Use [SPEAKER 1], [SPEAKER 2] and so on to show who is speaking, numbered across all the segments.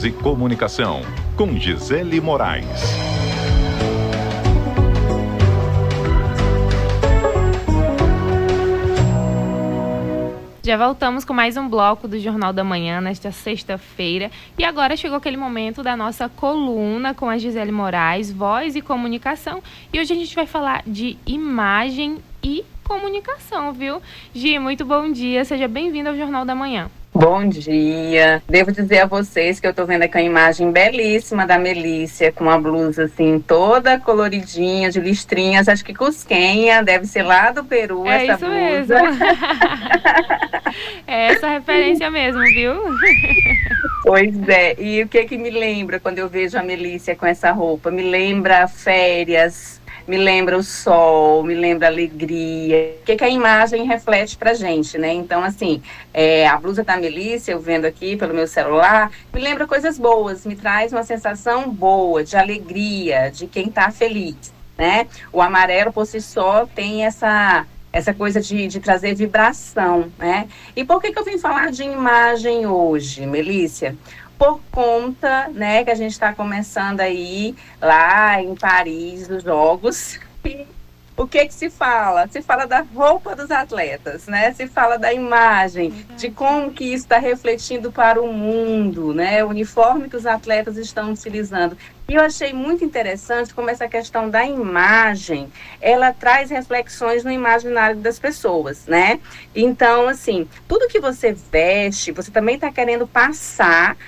[SPEAKER 1] e Comunicação, com Gisele Moraes.
[SPEAKER 2] Já voltamos com mais um bloco do Jornal da Manhã nesta sexta-feira. E agora chegou aquele momento da nossa coluna com a Gisele Moraes, Voz e Comunicação. E hoje a gente vai falar de imagem e comunicação, viu? Gi, muito bom dia. Seja bem-vindo ao Jornal da Manhã.
[SPEAKER 3] Bom dia. Devo dizer a vocês que eu tô vendo aqui uma imagem belíssima da Melícia, com uma blusa assim, toda coloridinha, de listrinhas. Acho que cusquenha, deve ser lá do Peru essa
[SPEAKER 2] isso
[SPEAKER 3] blusa.
[SPEAKER 2] Mesmo. É essa referência mesmo, viu?
[SPEAKER 3] Pois é. E o que me lembra quando eu vejo a Melícia com essa roupa? Me lembra férias, me lembra o sol, me lembra a alegria. O que a imagem reflete pra gente, né? Então, assim, a blusa da Melícia, eu vendo aqui pelo meu celular, me lembra coisas boas, me traz uma sensação boa, de alegria, de quem tá feliz, né? O amarelo, por si só, tem essa coisa de trazer vibração, né? E por que eu vim falar de imagem hoje, Melícia? Por conta, né, que a gente está começando aí lá em Paris, os Jogos. E o que se fala? Se fala da roupa dos atletas, né? Se fala da imagem, de como que isso está refletindo para o mundo, né? O uniforme que os atletas estão utilizando. E eu achei muito interessante como essa questão da imagem, ela traz reflexões no imaginário das pessoas, né? Então, assim, tudo que você veste, você também está querendo passar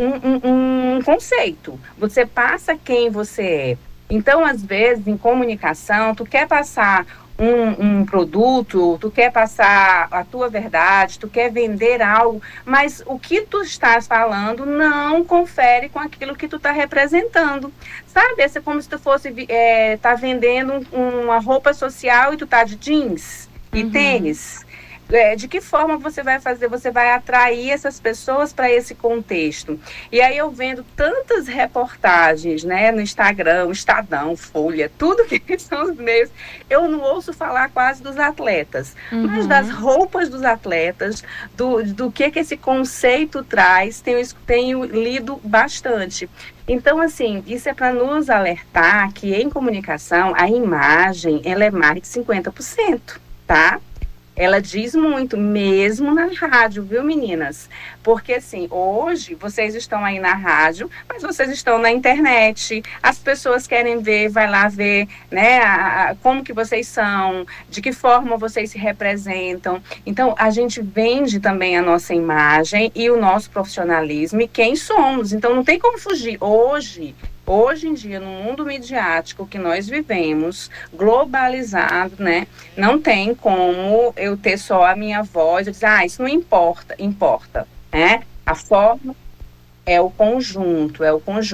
[SPEAKER 3] um conceito. Você passa quem você é. Então, às vezes, em comunicação, tu quer passar um produto, tu quer passar a tua verdade, tu quer vender algo, mas o que tu estás falando não confere com aquilo que tu está representando. Sabe? É como se tu fosse tá vendendo uma roupa social e tu tá de jeans e tênis. De que forma você vai fazer? Você vai atrair essas pessoas para esse contexto. E aí eu vendo tantas reportagens, né, no Instagram, Estadão, Folha, tudo que são os meios. Eu não ouço falar quase dos atletas, mas das roupas dos atletas, do que esse conceito traz, tenho lido bastante. Então, assim, isso é para nos alertar que em comunicação a imagem ela é mais de 50%, tá? Ela diz muito, mesmo na rádio, viu, meninas? Porque, assim, hoje vocês estão aí na rádio, mas vocês estão na internet. As pessoas querem ver, vai lá ver, né, como que vocês são, de que forma vocês se representam. Então, a gente vende também a nossa imagem e o nosso profissionalismo e quem somos. Então, não tem como fugir. Hoje em dia, no mundo midiático que nós vivemos, globalizado, né? Não tem como eu ter só a minha voz, eu dizer, isso não importa, né? A forma é o conjunto.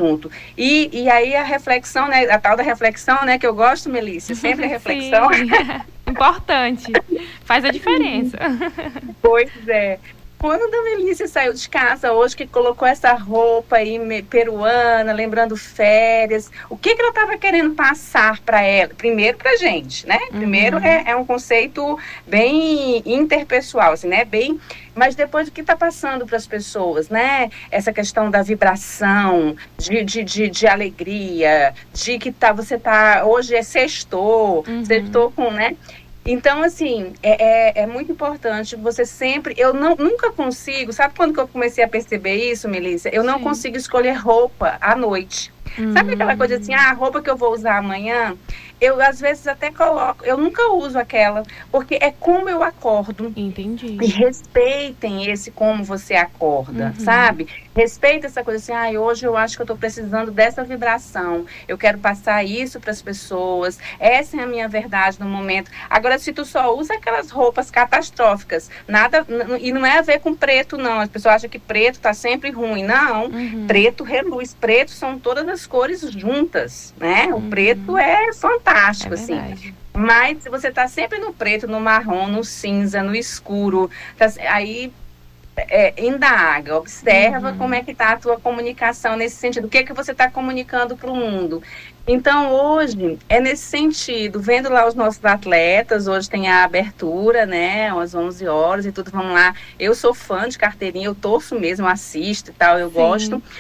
[SPEAKER 3] E aí a reflexão, né? A tal da reflexão, né? Que eu gosto, Melícia, sempre a reflexão.
[SPEAKER 2] Importante, faz a diferença.
[SPEAKER 3] Pois é. Quando a Melícia saiu de casa hoje, que colocou essa roupa aí peruana, lembrando férias, o que ela estava querendo passar para ela? Primeiro para a gente, né? Primeiro é um conceito bem interpessoal, assim, né? Mas depois o que está passando para as pessoas, né? Essa questão da vibração, de alegria, de que hoje é sextou com, né? Então, assim, é muito importante você sempre... Eu nunca consigo... Sabe quando que eu comecei a perceber isso, Melícia? Eu não consigo escolher roupa à noite. Sabe aquela coisa assim, a roupa que eu vou usar amanhã? Eu, às vezes, até coloco... Eu nunca uso aquela, porque é como eu acordo.
[SPEAKER 2] Entendi.
[SPEAKER 3] E respeitem esse como você acorda, sabe? Respeita essa coisa assim, hoje eu acho que eu estou precisando dessa vibração. Eu quero passar isso para as pessoas. Essa é a minha verdade no momento. Agora, se tu só usa aquelas roupas catastróficas, e não é a ver com preto, não. As pessoas acham que preto está sempre ruim. Não, preto reluz. Preto são todas as cores juntas, né? O preto é fantástico, assim. Mas se você está sempre no preto, no marrom, no cinza, no escuro, aí indaga, observa como é que está a tua comunicação nesse sentido. O que é que você está comunicando para o mundo? Então, hoje, é nesse sentido, vendo lá os nossos atletas, hoje tem a abertura, né, às 11 horas e tudo, vamos lá. Eu sou fã de carteirinha, eu torço mesmo, assisto e tal, eu gosto.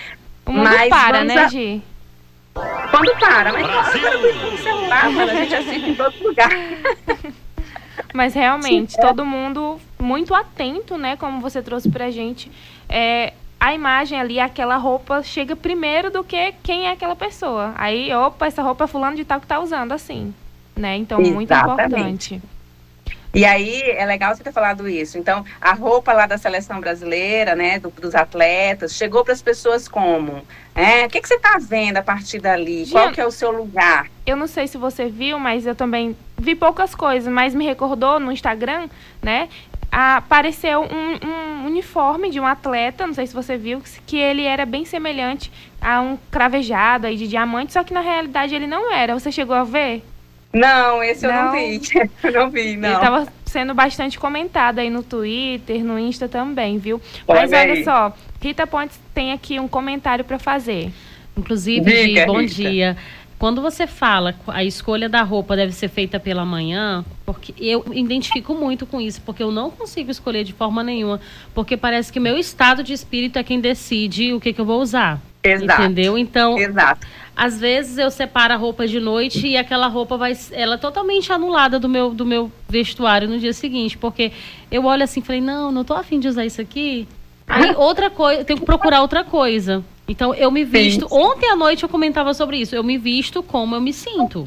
[SPEAKER 2] O mundo
[SPEAKER 3] Mas
[SPEAKER 2] para,
[SPEAKER 3] vamos
[SPEAKER 2] né, Gi?
[SPEAKER 3] Quando para, mas agora com o celular, mano, a gente assiste em todo lugar.
[SPEAKER 2] Mas realmente, todo mundo muito atento, né? Como você trouxe pra gente. A imagem ali, aquela roupa, chega primeiro do que quem é aquela pessoa. Aí, opa, essa roupa é fulano de tal que tá usando, assim. Né? Então, muito importante.
[SPEAKER 3] E aí, é legal você ter falado isso. Então, a roupa lá da seleção brasileira, né, dos atletas, chegou para as pessoas como? O que você está vendo a partir dali? Qual que é o seu lugar?
[SPEAKER 2] Eu não sei se você viu, mas eu também vi poucas coisas, mas me recordou no Instagram, né? Apareceu um uniforme de um atleta, não sei se você viu, que ele era bem semelhante a um cravejado aí de diamante, só que na realidade ele não era. Você chegou a ver?
[SPEAKER 3] Não, esse eu não vi. Eu não vi, não.
[SPEAKER 2] Ele estava sendo bastante comentado aí no Twitter, no Insta também, viu? Mas olha só, Rita Pontes tem aqui um comentário para fazer.
[SPEAKER 4] Inclusive, bom dia. Quando você fala a escolha da roupa deve ser feita pela manhã, porque eu identifico muito com isso, porque eu não consigo escolher de forma nenhuma, porque parece que meu estado de espírito é quem decide o que eu vou usar.
[SPEAKER 3] Exato.
[SPEAKER 4] Entendeu? Então,
[SPEAKER 3] exato.
[SPEAKER 4] Às vezes eu separo a roupa de noite e aquela roupa ela é totalmente anulada do meu vestuário no dia seguinte, porque eu olho assim e falei, não tô afim de usar isso aqui. Aí outra coisa, eu tenho que procurar outra coisa. Então eu me visto, ontem à noite eu comentava sobre isso, eu me visto como eu me sinto.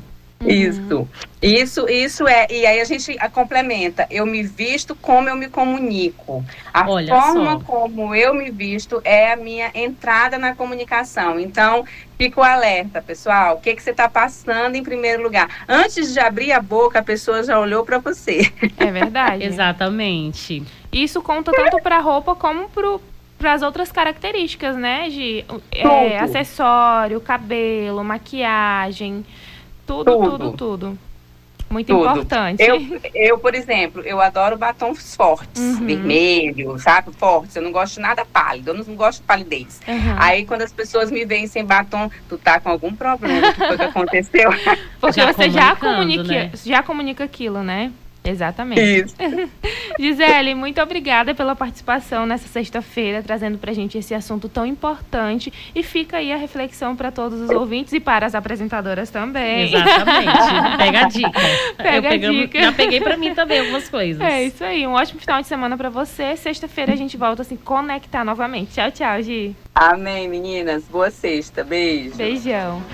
[SPEAKER 3] Isso é, e aí a gente complementa, eu me visto como eu me comunico. A forma como eu me visto é a minha entrada na comunicação. Então, fico alerta, pessoal, o que você está passando em primeiro lugar? Antes de abrir a boca, a pessoa já olhou para você.
[SPEAKER 2] É verdade.
[SPEAKER 4] Exatamente.
[SPEAKER 2] Isso conta tanto para a roupa como para as outras características, né, de acessório, cabelo, maquiagem... Tudo. Muito importante.
[SPEAKER 3] Eu, por exemplo, eu adoro batons fortes, vermelho, sabe? Fortes. Eu não gosto de nada pálido, eu não gosto de palidez. Aí, quando as pessoas me veem sem batom, tu tá com algum problema, o que foi que aconteceu?
[SPEAKER 2] Porque você já comunica aquilo, né? Exatamente.
[SPEAKER 3] Isso.
[SPEAKER 2] Gisele, muito obrigada pela participação nessa sexta-feira, trazendo pra gente esse assunto tão importante. E fica aí a reflexão para todos os ouvintes e para as apresentadoras também.
[SPEAKER 4] Exatamente. Pega a dica.
[SPEAKER 2] Pega a dica.
[SPEAKER 4] Já peguei pra mim também algumas coisas.
[SPEAKER 2] É isso aí. Um ótimo final de semana pra você. Sexta-feira a gente volta a se conectar novamente. Tchau, Gi.
[SPEAKER 3] Amém, meninas. Boa sexta. Beijo.
[SPEAKER 2] Beijão.